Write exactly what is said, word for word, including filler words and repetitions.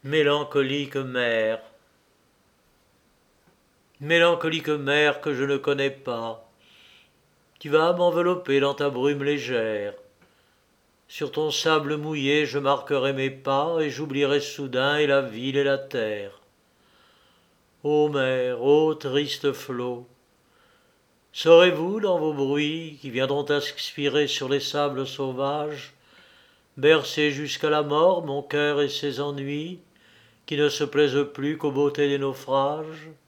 Mélancolique mer, mélancolique mer que je ne connais pas, tu vas m'envelopper dans ta brume légère. Sur ton sable mouillé je marquerai mes pas et j'oublierai soudain et la ville et la terre. Ô mer, ô triste flot, saurez-vous dans vos bruits qui viendront aspirer sur les sables sauvages, bercer jusqu'à la mort mon cœur et ses ennuis, qui ne se plaisent plus qu'aux beautés des naufrages?